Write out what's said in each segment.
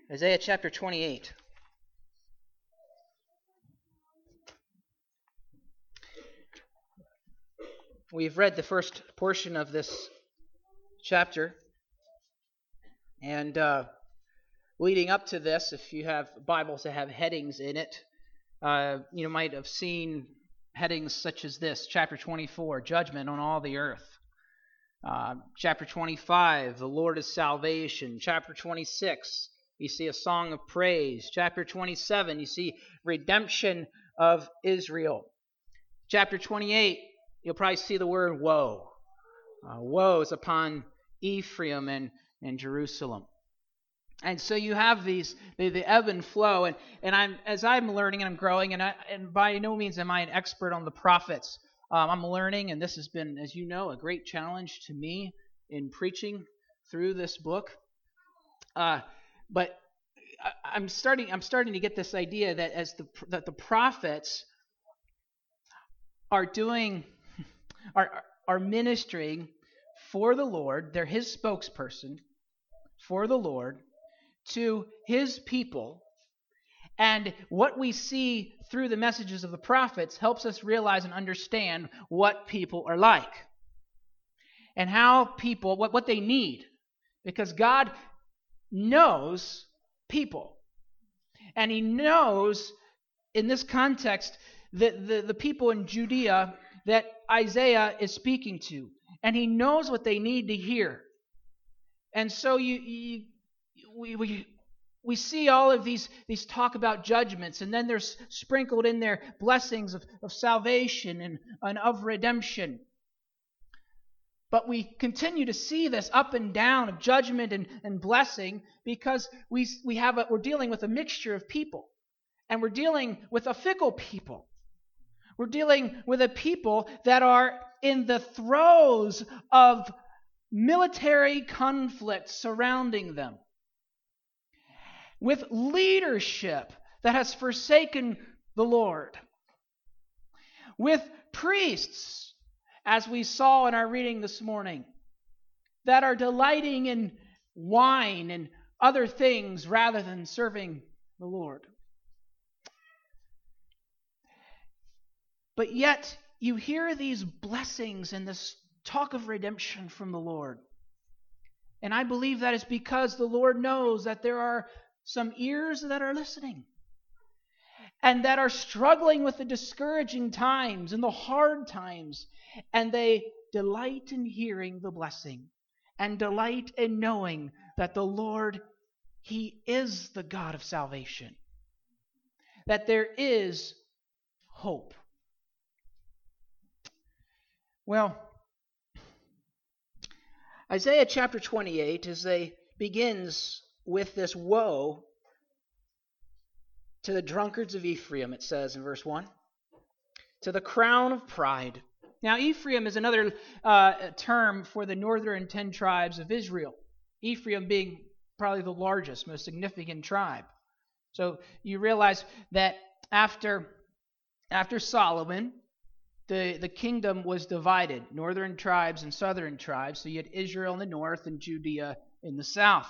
Isaiah chapter 28. We've read the first portion of this chapter, and leading up to this, if you have Bibles that have headings in it, you might have seen headings such as this: chapter 24, Judgment on all the earth. Chapter 25, The Lord is salvation. Chapter 26, you see a song of praise. Chapter 27, you see redemption of Israel. Chapter 28, you'll probably see the word woe. Woe is upon Ephraim and Jerusalem. And so you have these, the ebb and flow. And as I'm learning and I'm growing, and by no means am I an expert on the prophets. I'm learning, and this has been, as you know, a great challenge to me in preaching through this book. But I'm starting to get this idea that that the prophets are ministering for the Lord. They're His spokesperson for the Lord to His people. And what we see through the messages of the prophets helps us realize and understand what people are like and how people, what they need. Because God knows people. And He knows, in this context, the people in Judea that Isaiah is speaking to. And He knows what they need to hear. And so we see all of these talk about judgments, and then there's sprinkled in there blessings of salvation and of redemption. But we continue to see this up and down of judgment and blessing because we're dealing with a mixture of people. And we're dealing with a fickle people. We're dealing with a people that are in the throes of military conflict surrounding them, with leadership that has forsaken the Lord, with priests, as we saw in our reading this morning, that are delighting in wine and other things rather than serving the Lord. But yet, you hear these blessings and this talk of redemption from the Lord. And I believe that is because the Lord knows that there are some ears that are listening and that are struggling with the discouraging times and the hard times, and they delight in hearing the blessing and delight in knowing that the Lord, He is the God of salvation, that there is hope. Well, Isaiah chapter 28 begins with this woe to the drunkards of Ephraim, it says in verse 1, to the crown of pride. Now, Ephraim is another term for the northern 10 tribes of Israel, Ephraim being probably the largest, most significant tribe. So you realize that after Solomon, the kingdom was divided, northern tribes and southern tribes. So you had Israel in the north and Judea in the south.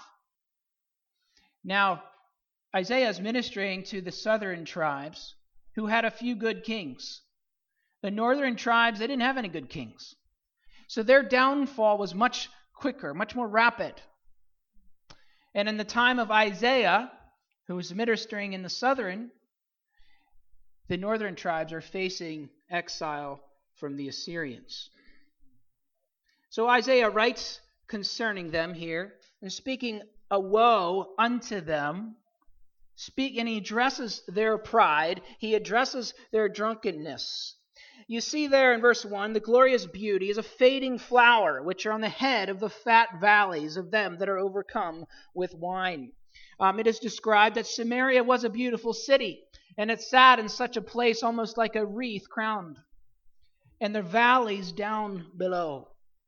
Now, Isaiah is ministering to the southern tribes who had a few good kings. The northern tribes, they didn't have any good kings. So their downfall was much quicker, much more rapid. And in the time of Isaiah, who was ministering in the northern tribes are facing exile from the Assyrians. So Isaiah writes concerning them here, and speaking a woe unto them, and he addresses their pride, he addresses their drunkenness. You see there in verse 1, the glorious beauty is a fading flower, which are on the head of the fat valleys of them that are overcome with wine. It is described that Samaria was a beautiful city, and it sat in such a place almost like a wreath crowned, and the valleys down below.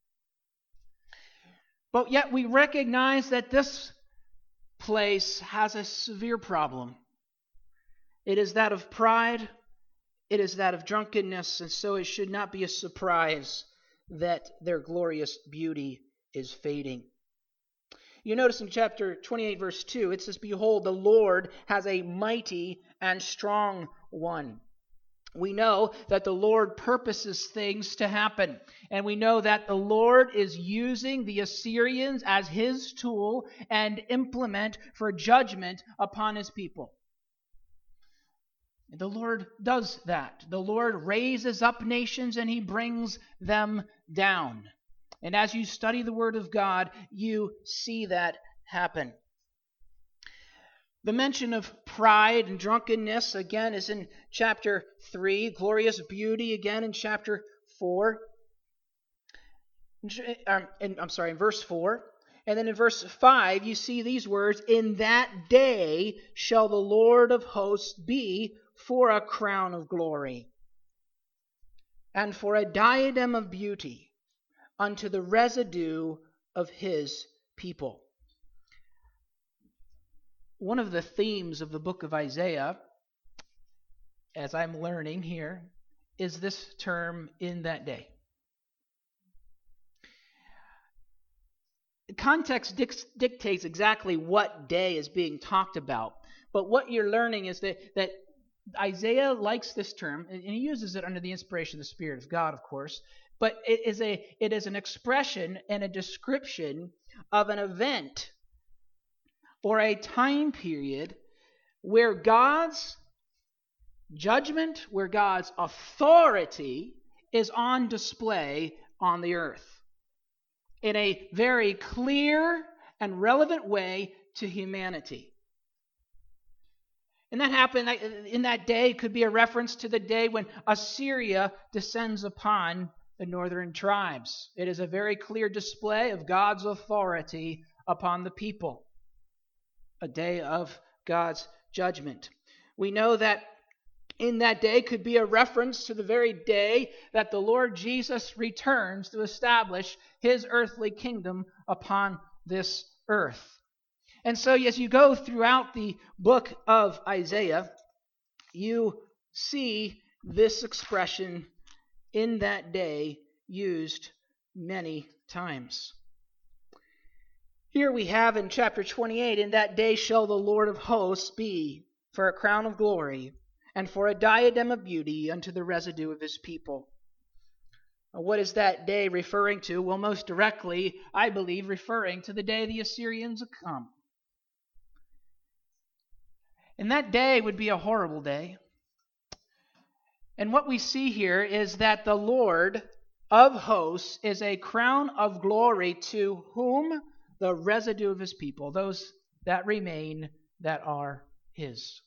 But yet we recognize that this place has a severe problem. It is that of pride, it is that of drunkenness, and so it should not be a surprise that their glorious beauty is fading. You notice in chapter 28, verse 2, it says, "Behold, the Lord has a mighty and strong one." We know that the Lord purposes things to happen. And we know that the Lord is using the Assyrians as his tool and implement for judgment upon his people. The Lord does that. The Lord raises up nations and he brings them down. And as you study the Word of God, you see that happen. The mention of pride and drunkenness, again, is in chapter 3. Glorious beauty, again, in chapter 4. In verse 4. And then in verse 5, you see these words, "In that day shall the Lord of hosts be for a crown of glory, and for a diadem of beauty unto the residue of his people." One of the themes of the book of Isaiah, as I'm learning here, is this term, "in that day." The context dictates exactly what day is being talked about. But what you're learning is that Isaiah likes this term, and he uses it under the inspiration of the Spirit of God, of course. But it is an expression and a description of an event or a time period where God's judgment, where God's authority is on display on the earth in a very clear and relevant way to humanity. And that happened in that day could be a reference to the day when Assyria descends upon the northern tribes. It is a very clear display of God's authority upon the people. A day of God's judgment. We know that in that day could be a reference to the very day that the Lord Jesus returns to establish his earthly kingdom upon this earth. And so as you go throughout the book of Isaiah, you see this expression, "in that day," used many times. Here we have in chapter 28, "In that day shall the Lord of hosts be for a crown of glory, and for a diadem of beauty unto the residue of his people." What is that day referring to? Well, most directly, I believe, referring to the day the Assyrians have come. And that day would be a horrible day. And what we see here is that the Lord of hosts is a crown of glory to whom? The residue of his people, those that remain that are his.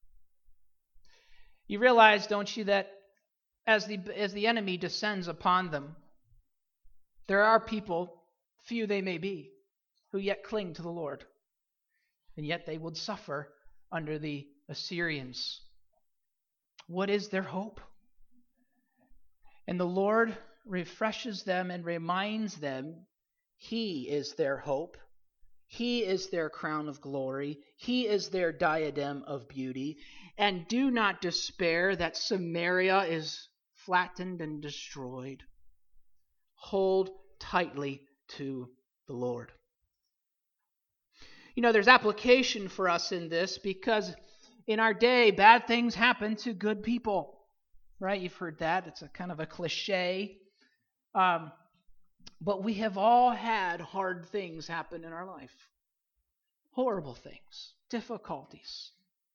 You realize, don't you, that as the enemy descends upon them, there are people, few they may be, who yet cling to the Lord. And yet they would suffer under the Assyrians. What is their hope? And the Lord refreshes them and reminds them he is their hope. He is their crown of glory. He is their diadem of beauty. And do not despair that Samaria is flattened and destroyed. Hold tightly to the Lord. You know, there's application for us in this because in our day, bad things happen to good people. Right? You've heard that. It's a kind of a cliche. But we have all had hard things happen in our life. Horrible things. Difficulties.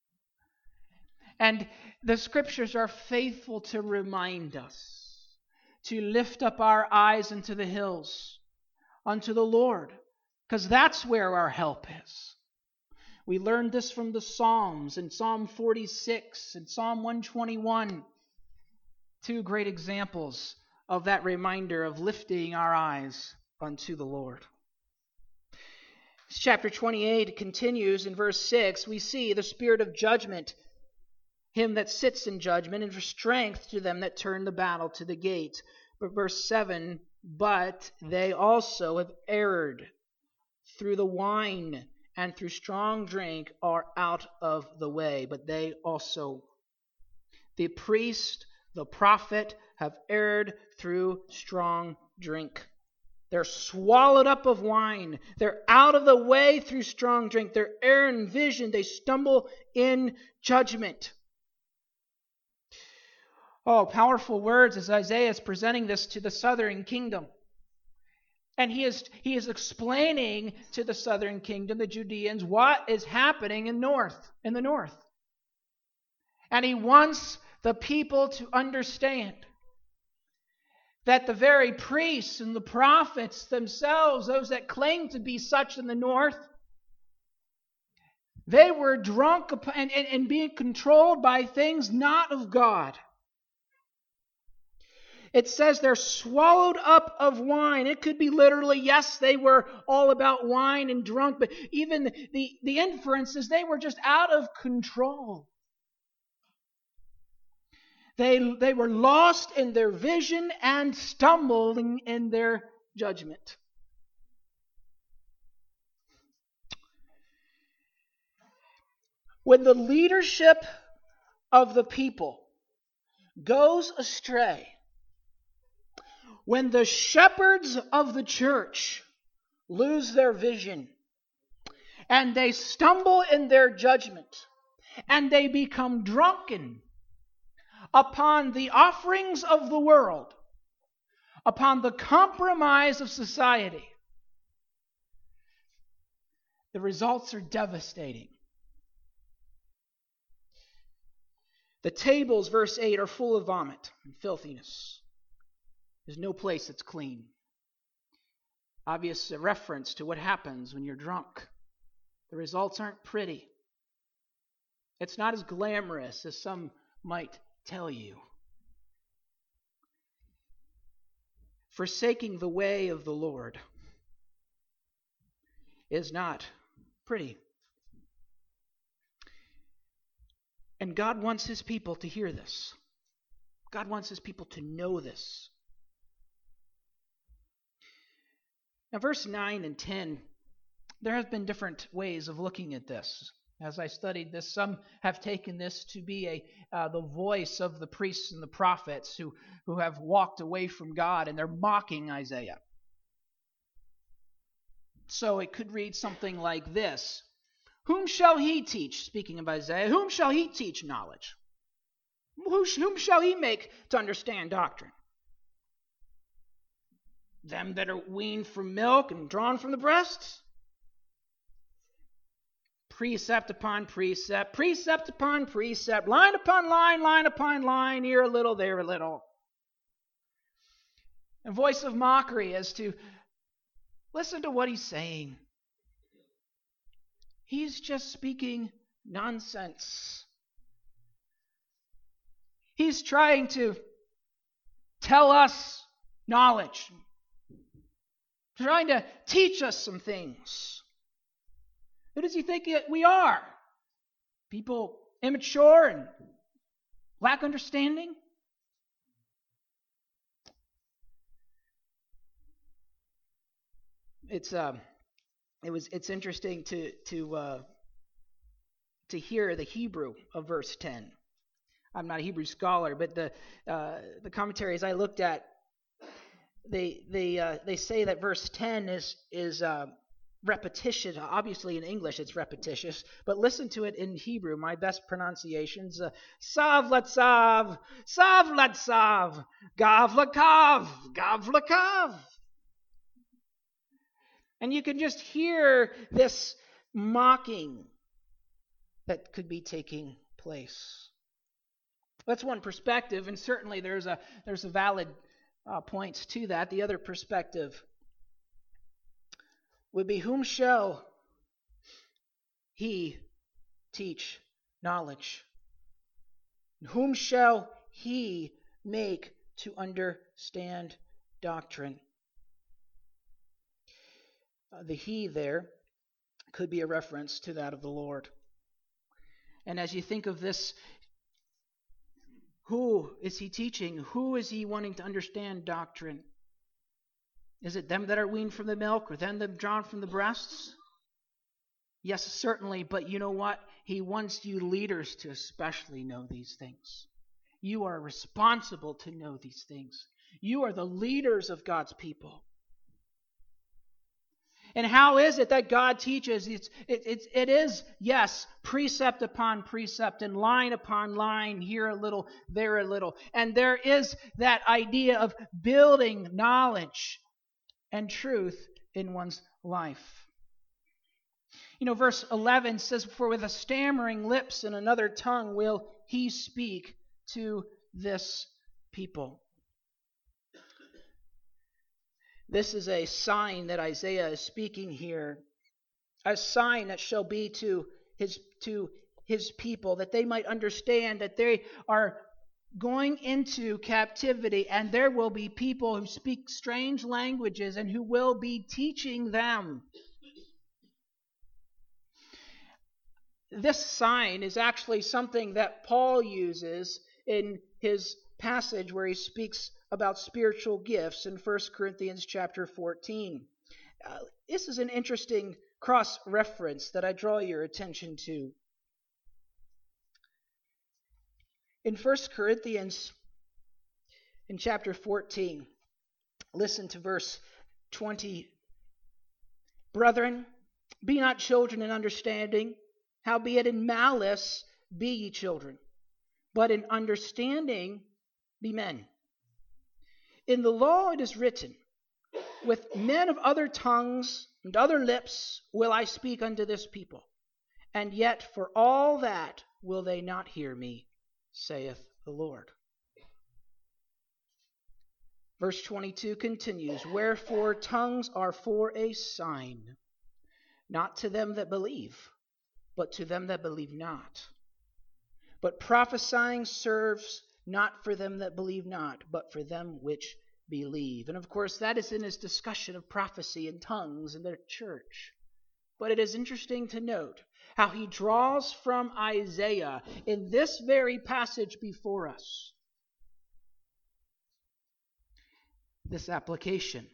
And the Scriptures are faithful to remind us to lift up our eyes into the hills, unto the Lord, because that's where our help is. We learned this from the Psalms in Psalm 46 and Psalm 121. Two great examples of that reminder of lifting our eyes unto the Lord. Chapter 28 continues in verse 6. We see the spirit of judgment, him that sits in judgment, and for strength to them that turn the battle to the gate. But verse 7, "But they also have erred through the wine, and through strong drink are out of the way." But they also, the priest, the prophet, have erred through strong drink. They're swallowed up of wine. They're out of the way through strong drink. They're err in vision. They stumble in judgment. Oh, powerful words as Isaiah is presenting this to the southern kingdom. And he is explaining to the southern kingdom, the Judeans, what is happening in the north. And he wants the people to understand that the very priests and the prophets themselves, those that claim to be such in the north, they were drunk and being controlled by things not of God. It says they're swallowed up of wine. It could be literally, yes, they were all about wine and drunk, but even the inference is they were just out of control. They were lost in their vision and stumbling in their judgment. When the leadership of the people goes astray, when the shepherds of the church lose their vision, and they stumble in their judgment, and they become drunken upon the offerings of the world, upon the compromise of society, the results are devastating. The tables, verse 8, are full of vomit and filthiness. There's no place that's clean. Obvious reference to what happens when you're drunk. The results aren't pretty. It's not as glamorous as some might tell you. Forsaking the way of the Lord is not pretty. And God wants His people to hear this. God wants His people to know this. Now, verse 9 and 10, there have been different ways of looking at this. As I studied this, some have taken this to be the voice of the priests and the prophets who have walked away from God, and they're mocking Isaiah. So it could read something like this. Whom shall he teach, speaking of Isaiah, whom shall he teach knowledge? Whom shall he make to understand doctrine? Them that are weaned from milk and drawn from the breasts? Precept upon precept, precept upon precept, line upon line, line upon line, here a little, there a little. A voice of mockery as to listen to what he's saying. He's just speaking nonsense. He's trying to tell us knowledge, trying to teach us some things. Who does he think we are? People immature and lack understanding? It's interesting to hear the Hebrew of verse 10. I'm not a Hebrew scholar, but the commentaries I looked at, they say that verse 10 is repetitious. Obviously in English it's repetitious, but listen to it in Hebrew. My best pronunciations: sav latsav, sav latsav, gav lakav, gav lakav. And you can just hear this mocking that could be taking place. That's one perspective, and certainly there's a valid points to that. The other perspective would be, whom shall he teach knowledge? Whom shall he make to understand doctrine? The he there could be a reference to that of the Lord. And as you think of this, who is he teaching? Who is he wanting to understand doctrine? Is it them that are weaned from the milk, or them that are drawn from the breasts? Yes, certainly, but you know what? He wants you leaders to especially know these things. You are responsible to know these things. You are the leaders of God's people. And how is it that God teaches? It is, yes, precept upon precept and line upon line, here a little, there a little. And there is that idea of building knowledge and truth in one's life. Verse 11 says, "For with a stammering lips and another tongue will he speak to this people." This is a sign that Isaiah is speaking here, a sign that shall be to his people, that they might understand that they are going into captivity, and there will be people who speak strange languages and who will be teaching them. This sign is actually something that Paul uses in his passage where he speaks about spiritual gifts in 1 Corinthians chapter 14. This is an interesting cross-reference that I draw your attention to. In 1 Corinthians, in chapter 14, listen to verse 20. "Brethren, be not children in understanding, howbeit in malice be ye children, but in understanding be men. In the law it is written, With men of other tongues and other lips will I speak unto this people, and yet for all that will they not hear me, saith the Lord." Verse 22 continues, "Wherefore tongues are for a sign, not to them that believe, but to them that believe not. But prophesying serves not for them that believe not, but for them which believe." And of course, that is in his discussion of prophecy and tongues in the church. But it is interesting to note how he draws from Isaiah in this very passage before us this application.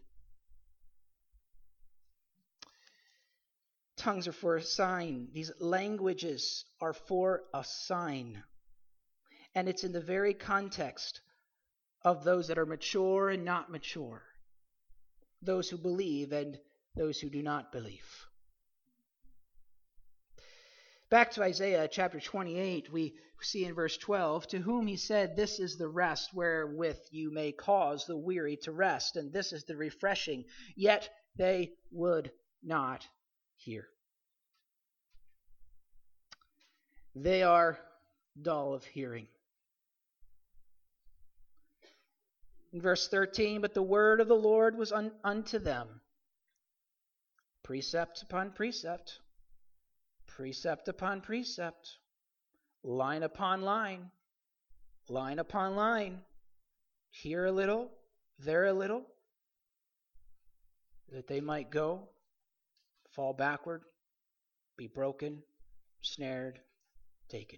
Tongues are for a sign. These languages are for a sign. And it's in the very context of those that are mature and not mature, those who believe and those who do not believe. Back to Isaiah chapter 28, we see in verse 12, "To whom he said, This is the rest wherewith you may cause the weary to rest, and this is the refreshing. Yet they would not hear. They are dull of hearing." In verse 13, "But the word of the Lord was unto them, precept upon precept, precept upon precept, line upon line, line upon line, here a little, there a little, that they might go, fall backward, be broken, snared, taken."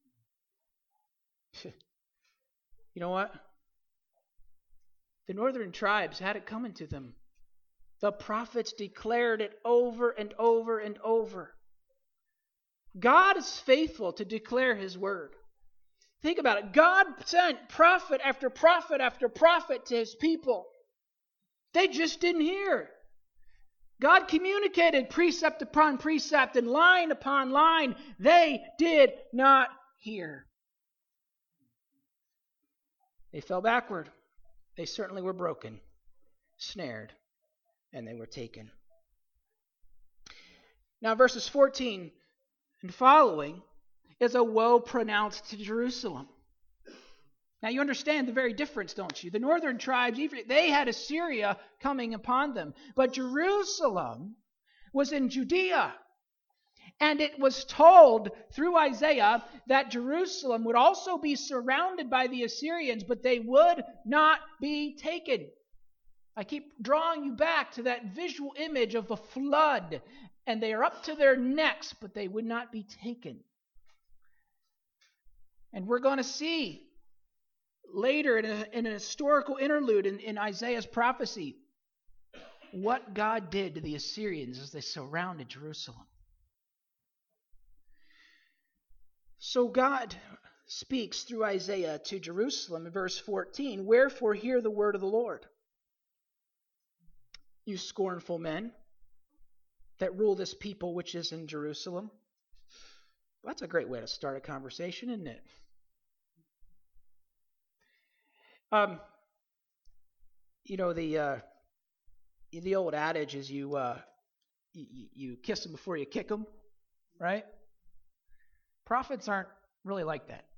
You know what? The northern tribes had it coming to them. The prophets declared it over and over and over. God is faithful to declare his word. Think about it. God sent prophet after prophet after prophet to his people. They just didn't hear. God communicated precept upon precept and line upon line. They did not hear. They fell backward. They certainly were broken, snared, and they were taken. Now, verses 14 and following is a woe pronounced to Jerusalem. Now, you understand the very difference, don't you? The northern tribes, they had Assyria coming upon them. But Jerusalem was in Judea. And it was told through Isaiah that Jerusalem would also be surrounded by the Assyrians, but they would not be taken. I keep drawing you back to that visual image of the flood. And they are up to their necks, but they would not be taken. And we're going to see later in a historical interlude in Isaiah's prophecy what God did to the Assyrians as they surrounded Jerusalem. So God speaks through Isaiah to Jerusalem in verse 14, "Wherefore hear the word of the Lord, you scornful men, that rule this people which is in Jerusalem. That's a great way to start a conversation, isn't it? The old adage is you kiss them before you kick them, right? Prophets aren't really like that.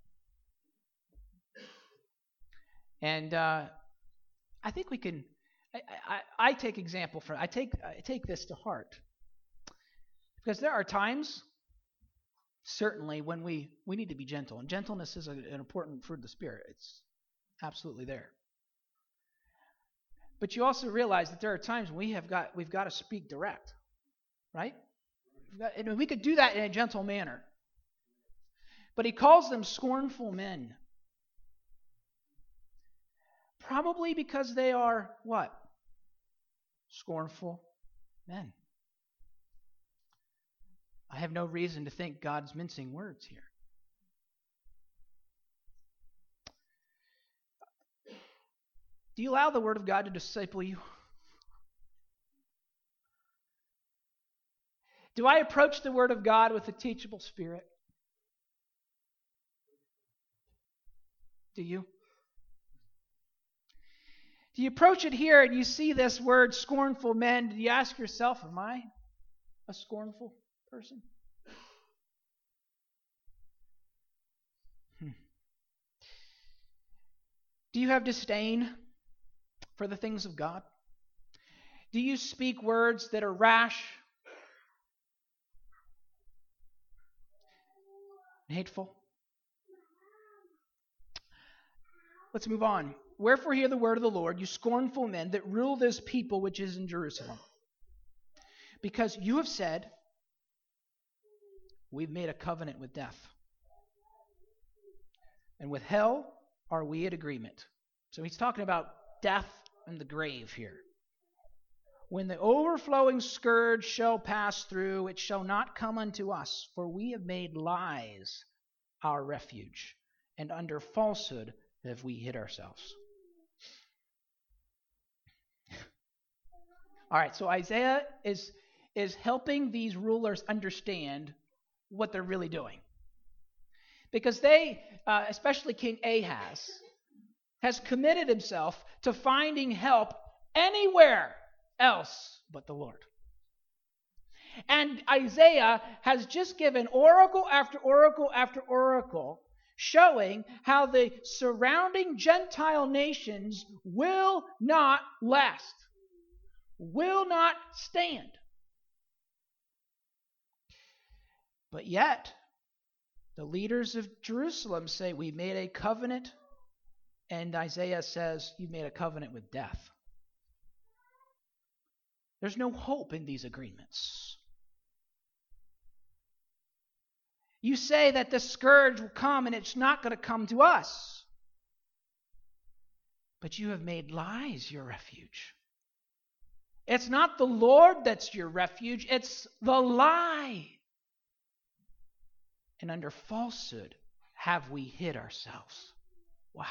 And I think we can. I take example from. I take this to heart because there are times, certainly, when we need to be gentle, and gentleness is an important fruit of the Spirit. It's absolutely there. But you also realize that there are times when we've got to speak direct, right? And we could do that in a gentle manner. But he calls them scornful men. Probably because they are what? Scornful men. I have no reason to think God's mincing words here. Do you allow the Word of God to disciple you? Do I approach the Word of God with a teachable spirit? Do you? Do you approach it here and you see this word, scornful men? Do you ask yourself, am I a scornful person? Do you have disdain for the things of God? Do you speak words that are rash, hateful? Let's move on. Wherefore hear the word of the Lord, you scornful men that rule this people which is in Jerusalem. Because you have said, we've made a covenant with death. And with hell are we at agreement. So he's talking about death and the grave here. When the overflowing scourge shall pass through, it shall not come unto us, for we have made lies our refuge, and under falsehood have we hid ourselves. All right, so Isaiah is helping these rulers understand what they're really doing. Because they, especially King Ahaz, has committed himself to finding help anywhere else but the Lord. And Isaiah has just given oracle after oracle after oracle, showing how the surrounding Gentile nations will not last, will not stand. But yet, the leaders of Jerusalem say, we made a covenant, and Isaiah says, you made a covenant with death. There's no hope in these agreements. You say that the scourge will come and it's not going to come to us. But you have made lies your refuge. It's not the Lord that's your refuge, it's the lie. And under falsehood have we hid ourselves. Wow.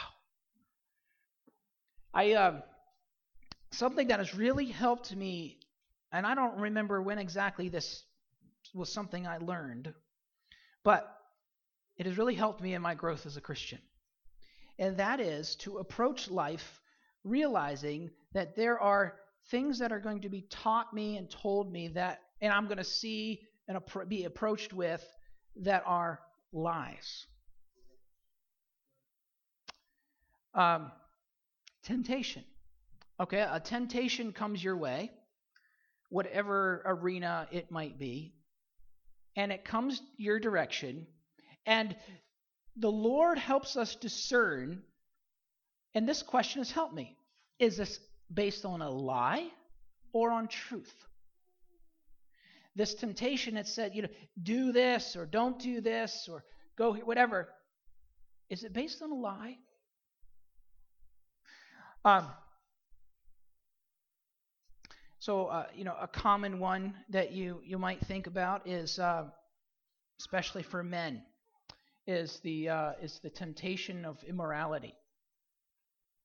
Something that has really helped me, and I don't remember when exactly this was something I learned, but it has really helped me in my growth as a Christian. And that is to approach life realizing that there are things that are going to be taught me and told me that, and I'm going to see and be approached with, that are lies. Temptation. Okay, a temptation comes your way, whatever arena it might be, and it comes your direction, and the Lord helps us discern, and this question has helped me. Is this based on a lie or on truth? This temptation that said, do this or don't do this or go here, whatever. Is it based on a lie? A common one that you might think about is, especially for men, is the temptation of immorality.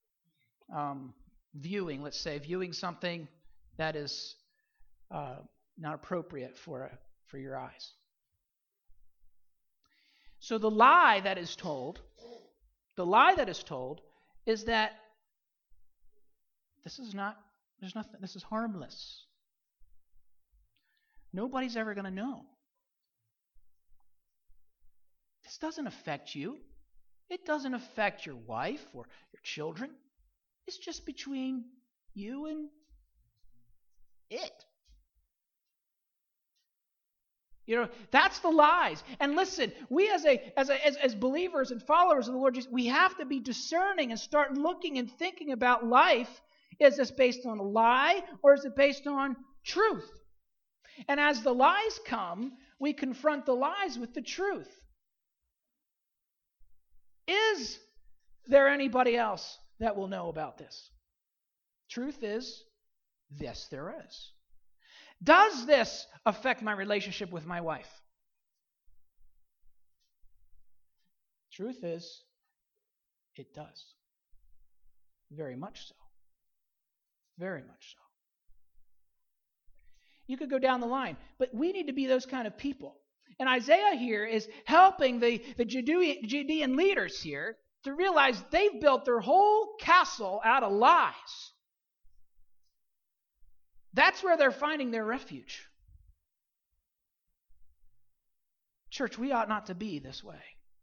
Viewing something that is not appropriate for your eyes. So the lie that is told is that this is harmless. Nobody's ever going to know. This doesn't affect you. It doesn't affect your wife or your children. It's just between you and it. That's the lies. And listen, we as believers and followers of the Lord Jesus, we have to be discerning and start looking and thinking about life. Is this based on a lie or is it based on truth? And as the lies come, we confront the lies with the truth. Is there anybody else that will know about this? Truth is, yes, there is. Does this affect my relationship with my wife? Truth is, it does. Very much so. Very much so. You could go down the line, but we need to be those kind of people. And Isaiah here is helping the Judean leaders here to realize they've built their whole castle out of lies. That's where they're finding their refuge. Church, we ought not to be this way.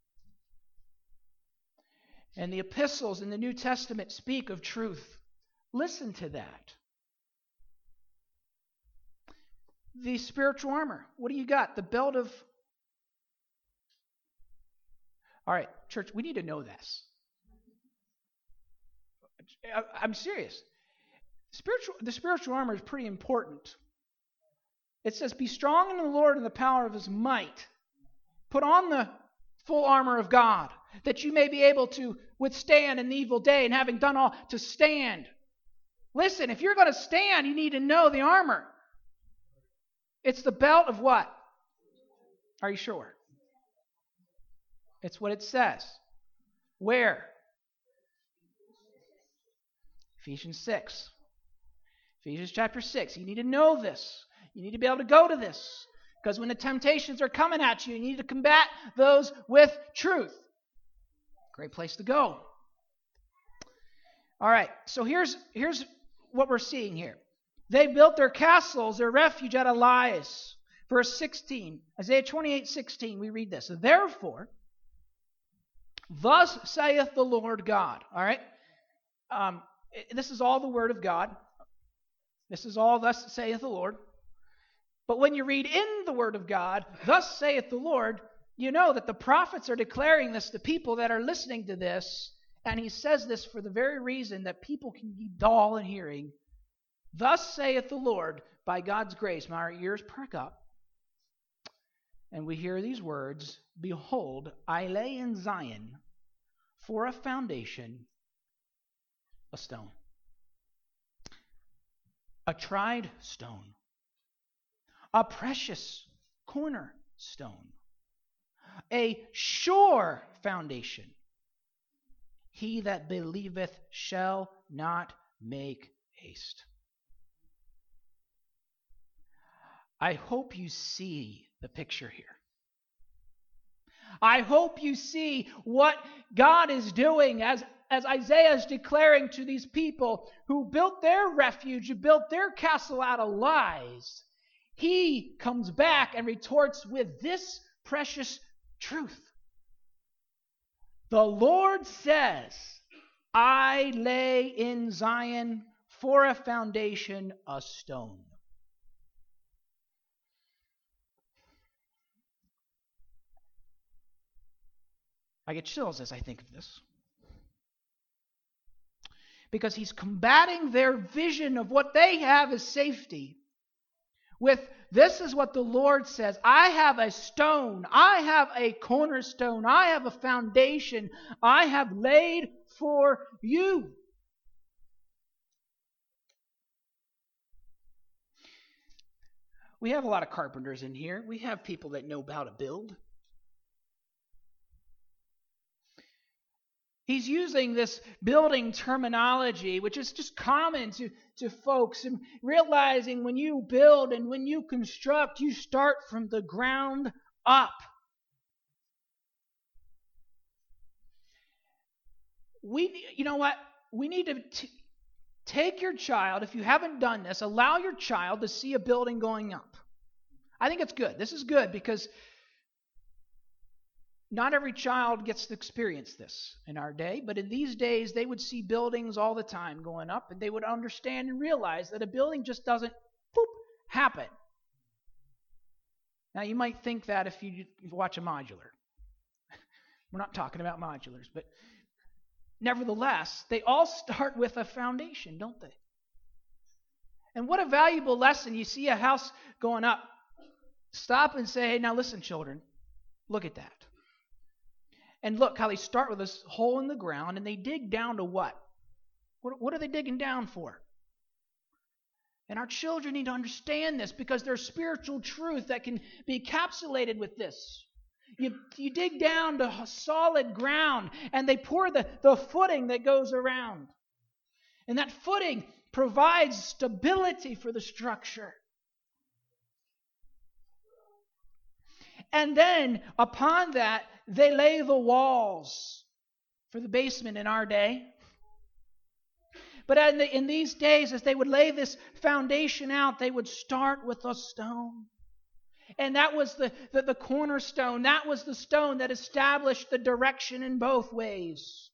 And the epistles in the New Testament speak of truth. Listen to that. The spiritual armor. What do you got? The belt of... All right, church, we need to know this. I'm serious. The spiritual armor is pretty important. It says, be strong in the Lord and the power of his might. Put on the full armor of God, that you may be able to withstand an evil day, and having done all, to stand. Listen, if you're going to stand, you need to know the armor. It's the belt of what? Are you sure? It's what it says. Where? Ephesians 6. Ephesians chapter 6. You need to know this. You need to be able to go to this. Because when the temptations are coming at you, you need to combat those with truth. Great place to go. All right, so here's what we're seeing here. They built their castles, their refuge out of lies. Verse 16, Isaiah 28:16, we read this. Therefore, thus saith the Lord God. All right? This is all the word of God. This is all thus saith the Lord. But when you read in the word of God, thus saith the Lord, you know that the prophets are declaring this to people that are listening to this. And he says this for the very reason that people can be dull in hearing. Thus saith the Lord, by God's grace, my ears perk up, and we hear these words, behold, I lay in Zion for a foundation a stone, a tried stone, a precious cornerstone, a sure foundation. He that believeth shall not make haste. I hope you see the picture here. I hope you see what God is doing as Isaiah is declaring to these people who built their refuge, who built their castle out of lies. He comes back and retorts with this precious truth. The Lord says, I lay in Zion for a foundation a stone. I get chills as I think of this. Because he's combating their vision of what they have as safety with, this is what the Lord says, I have a stone, I have a cornerstone, I have a foundation, I have laid for you. We have a lot of carpenters in here. We have people that know how to build. He's using this building terminology, which is just common to folks, and realizing when you build and when you construct, you start from the ground up. You know what? We need to take your child, if you haven't done this, allow your child to see a building going up. I think it's good. This is good because not every child gets to experience this in our day, but in these days they would see buildings all the time going up, and they would understand and realize that a building just doesn't happen. Now you might think that if you watch a modular. We're not talking about modulars, but nevertheless, they all start with a foundation, don't they? And what a valuable lesson. You see a house going up. Stop and say, hey, now listen, children, look at that. And look how they start with this hole in the ground, and they dig down to what? What are they digging down for? And our children need to understand this because there's spiritual truth that can be encapsulated with this. You dig down to solid ground, and they pour the footing that goes around. And that footing provides stability for the structure. And then, upon that, they lay the walls for the basement in our day. But in these days, as they would lay this foundation out, they would start with a stone. And that was the cornerstone. That was the stone that established the direction in both ways.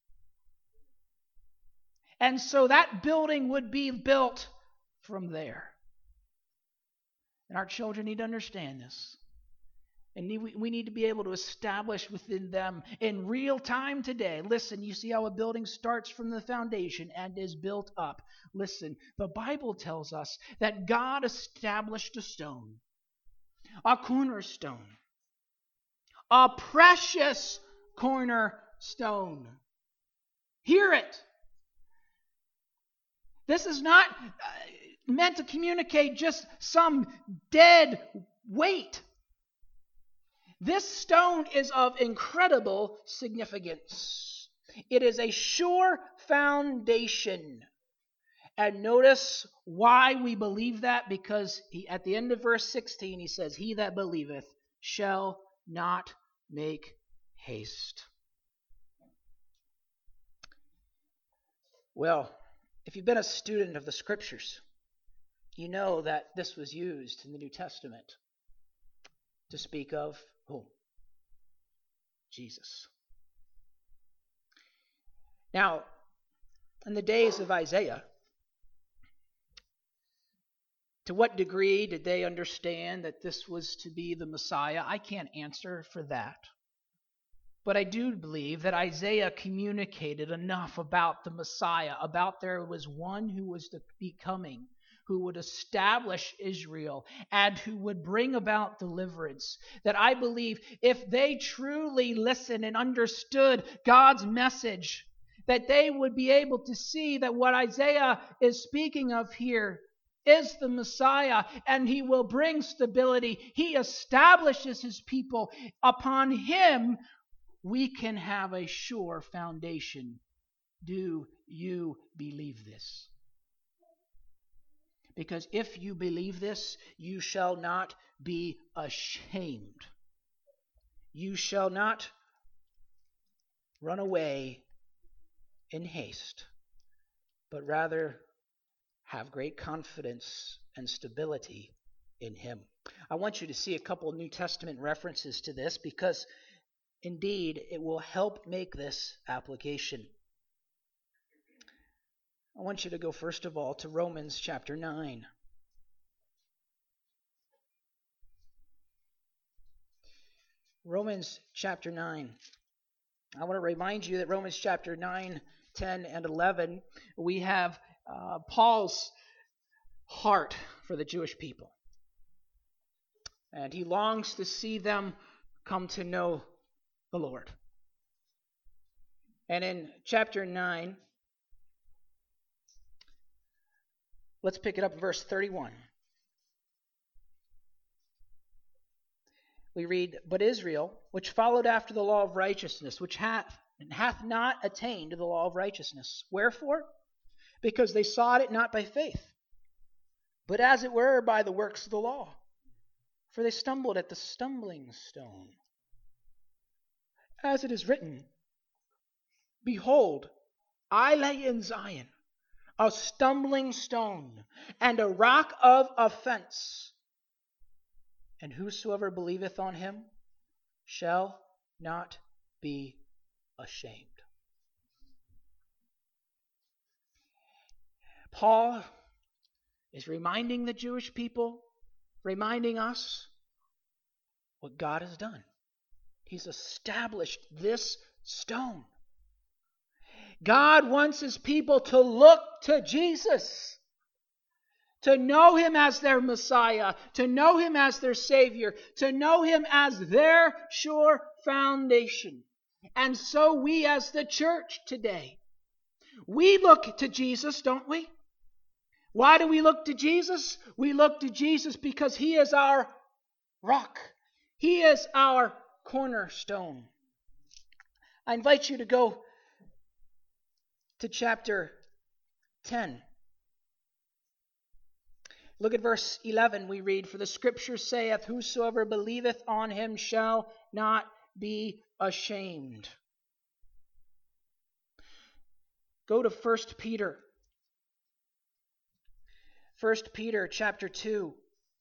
And so that building would be built from there. And our children need to understand this. And we need to be able to establish within them in real time today. Listen, you see how a building starts from the foundation and is built up. Listen, the Bible tells us that God established a stone, a cornerstone, a precious cornerstone. Hear it. This is not meant to communicate just some dead weight. This stone is of incredible significance. It is a sure foundation. And notice why we believe that, because at the end of verse 16 he says, he that believeth shall not make haste. Well, if you've been a student of the Scriptures, you know that this was used in the New Testament to speak of whom? Jesus. Now, in the days of Isaiah, to what degree did they understand that this was to be the Messiah? I can't answer for that. But I do believe that Isaiah communicated enough about the Messiah, about there was one who was to be coming, who would establish Israel and who would bring about deliverance, that I believe if they truly listened and understood God's message, that they would be able to see that what Isaiah is speaking of here is the Messiah, and he will bring stability. He establishes his people. Upon him, we can have a sure foundation. Do you believe this? Because if you believe this, you shall not be ashamed. You shall not run away in haste, but rather have great confidence and stability in him. I want you to see a couple of New Testament references to this because indeed it will help make this application. I want you to go first of all to Romans chapter 9. Romans chapter 9. I want to remind you that Romans chapter 9, 10, and 11, we have Paul's heart for the Jewish people. And he longs to see them come to know the Lord. And in chapter 9, let's pick it up in verse 31. we read, "But Israel, which followed after the law of righteousness, which hath not attained to the law of righteousness. Wherefore? Because they sought it not by faith, but as it were by the works of the law. For they stumbled at the stumbling stone. As it is written, Behold, I lay in Zion a stumbling stone and a rock of offense, and whosoever believeth on him shall not be ashamed." Paul is reminding the Jewish people, reminding us what God has done. He's established this stone. God wants His people to look to Jesus, to know Him as their Messiah, to know Him as their Savior, to know Him as their sure foundation. And so we as the church today, we look to Jesus, don't we? Why do we look to Jesus? We look to Jesus because He is our rock. He is our cornerstone. I invite you to go to chapter 10. Look at verse 11. We read, "For the scripture saith, Whosoever believeth on him shall not be ashamed." Go to 1 Peter. 1 Peter chapter 2.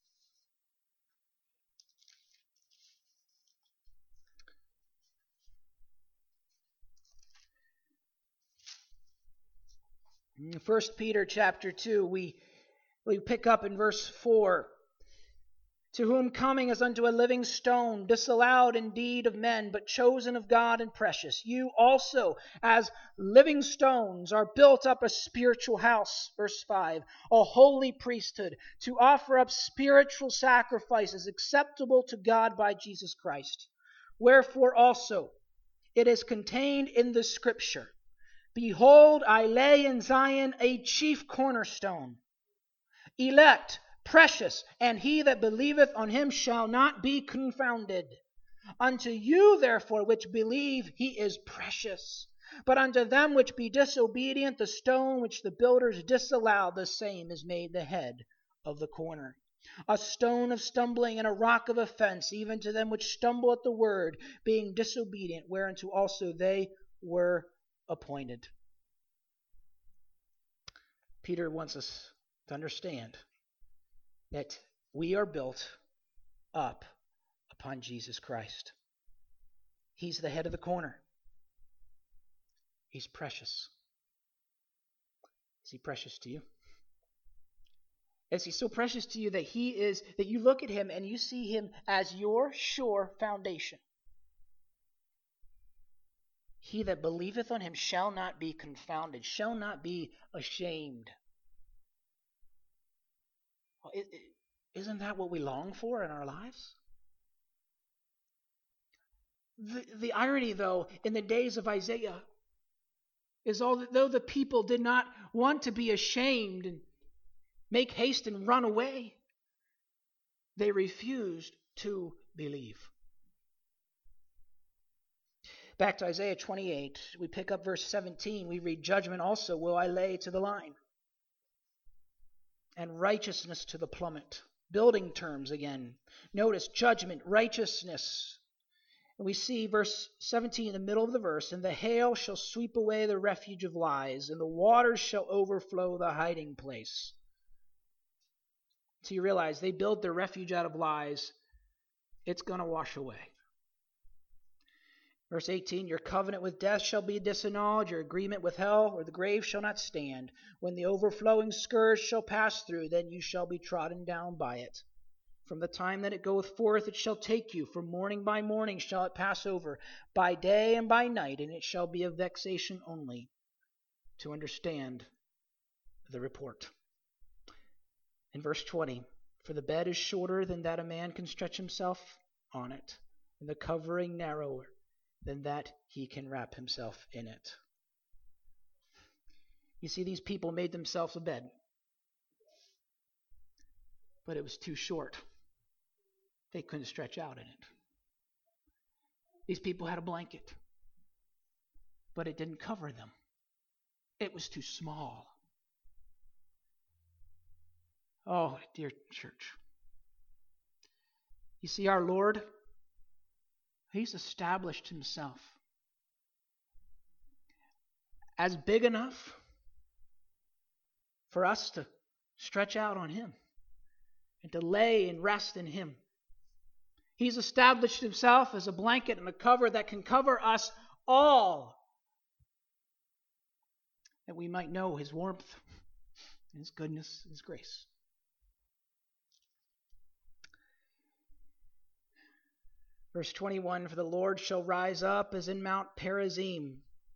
In 1 Peter chapter 2, we pick up in verse 4. "To whom coming as unto a living stone, disallowed indeed of men, but chosen of God and precious. You also, as living stones, are built up a spiritual house," verse 5, "a holy priesthood, to offer up spiritual sacrifices acceptable to God by Jesus Christ. Wherefore also it is contained in the scripture, Behold, I lay in Zion a chief cornerstone, elect, precious, and he that believeth on him shall not be confounded. Unto you, therefore, which believe, he is precious. But unto them which be disobedient, the stone which the builders disallowed, the same is made the head of the corner. A stone of stumbling and a rock of offense, even to them which stumble at the word, being disobedient, whereunto also they were appointed." Peter wants us to understand that we are built up upon Jesus Christ. He's the head of the corner. He's precious. Is He precious to you? Is He so precious to you that you look at Him and you see Him as your sure foundation? He that believeth on Him shall not be confounded, shall not be ashamed. Well, isn't that what we long for in our lives? The irony, though, in the days of Isaiah is although the people did not want to be ashamed and make haste and run away, they refused to believe. Back to Isaiah 28, we pick up verse 17. We read, "Judgment also will I lay to the line, and righteousness to the plummet." Building terms again. Notice judgment, righteousness. And we see verse 17 in the middle of the verse, "And the hail shall sweep away the refuge of lies, and the waters shall overflow the hiding place." So you realize they build their refuge out of lies. It's going to wash away. Verse 18, "Your covenant with death shall be disannulled, your agreement with hell or the grave shall not stand. When the overflowing scourge shall pass through, then you shall be trodden down by it. From the time that it goeth forth, it shall take you. From morning by morning shall it pass over, by day and by night, and it shall be a vexation only to understand the report." In verse 20, "For the bed is shorter than that a man can stretch himself on it, and the covering narrower than that he can wrap himself in it." You see, these people made themselves a bed, but it was too short. They couldn't stretch out in it. These people had a blanket, but it didn't cover them. It was too small. Oh, dear church. You see, our Lord, He's established Himself as big enough for us to stretch out on Him and to lay and rest in Him. He's established Himself as a blanket and a cover that can cover us all, that we might know His warmth, His goodness, His grace. Verse 21, for the Lord shall rise up as in Mount Perazim.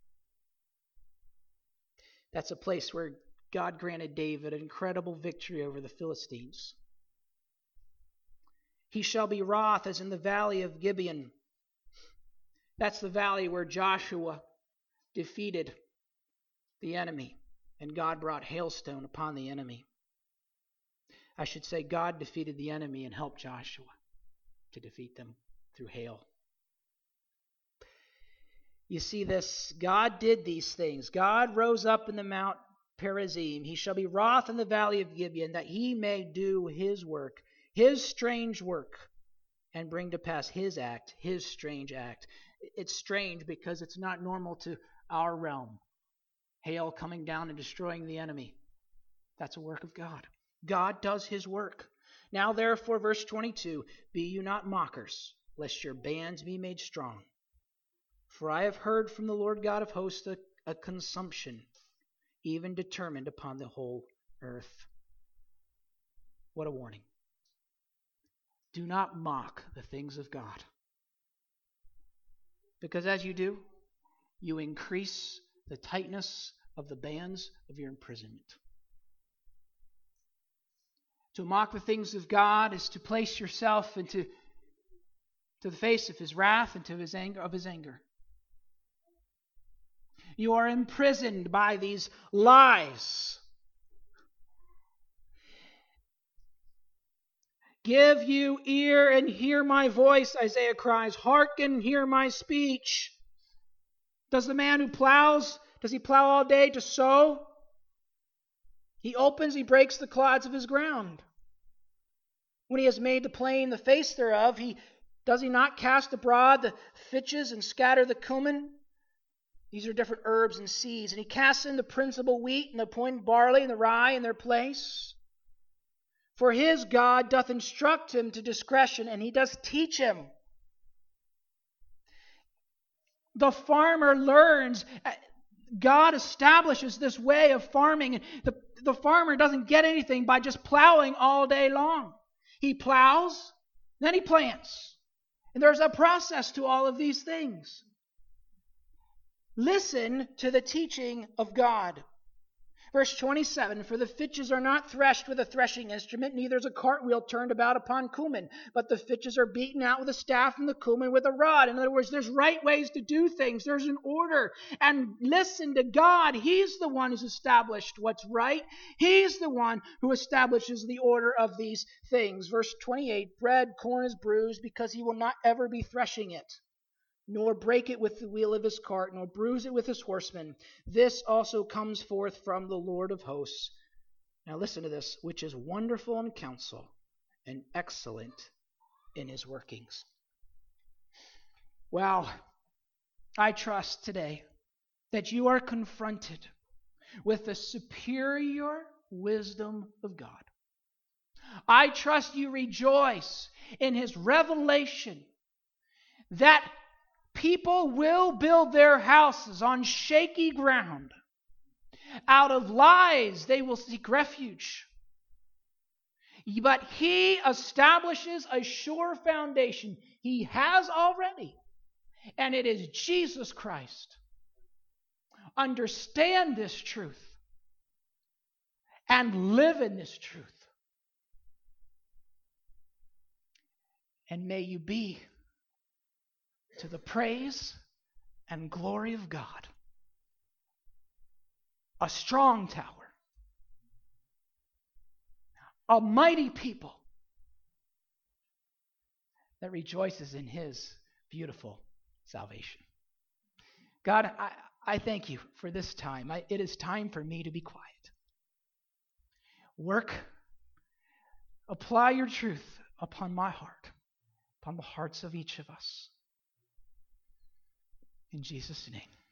That's a place where God granted David an incredible victory over the Philistines. He shall be wroth as in the valley of Gibeon. That's the valley where Joshua defeated the enemy, and God brought hailstone upon the enemy. I should say God defeated the enemy and helped Joshua to defeat them through hail. You see this, God did these things. God rose up in the Mount Perazim. He shall be wroth in the valley of Gibeon, that He may do His work, His strange work, and bring to pass His act, His strange act. It's strange because it's not normal to our realm. Hail coming down and destroying the enemy. That's a work of God. God does His work. Now therefore, verse 22, be you not mockers, lest your bands be made strong. For I have heard from the Lord God of hosts a consumption, even determined upon the whole earth. What a warning. Do not mock the things of God. Because as you do, you increase the tightness of the bands of your imprisonment. To mock the things of God is to place yourself into the face of His wrath and to His anger. You are imprisoned by these lies. Give you ear and hear my voice, Isaiah cries. Hearken, hear my speech. Does the man who plows, does he plow all day to sow? He opens, he breaks the clods of his ground. When he has made the plain the face thereof, does he not cast abroad the fitches and scatter the cumin? These are different herbs and seeds. And he casts in the principal wheat and the appointed barley and the rye in their place. For his God doth instruct him to discretion, and He does teach him. The farmer learns. God establishes this way of farming. The farmer doesn't get anything by just plowing all day long. He plows, then he plants. And there's a process to all of these things. Listen to the teaching of God. Verse 27, for the fitches are not threshed with a threshing instrument, neither is a cartwheel turned about upon cumin, but the fitches are beaten out with a staff and the cumin with a rod. In other words, there's right ways to do things. There's an order. And listen to God. He's the one who's established what's right. He's the one who establishes the order of these things. Verse 28, bread, corn is bruised because He will not ever be threshing it, nor break it with the wheel of His cart, nor bruise it with His horsemen. This also comes forth from the Lord of hosts. Now listen to this, which is wonderful in counsel and excellent in His workings. Well, I trust today that you are confronted with the superior wisdom of God. I trust you rejoice in His revelation that people will build their houses on shaky ground. Out of lies they will seek refuge. But He establishes a sure foundation. He has already. And it is Jesus Christ. Understand this truth and live in this truth. And may you be to the praise and glory of God, a strong tower, a mighty people that rejoices in His beautiful salvation. God, I thank you for this time. It is time for me to be quiet. Work, apply your truth upon my heart, upon the hearts of each of us. In Jesus' name.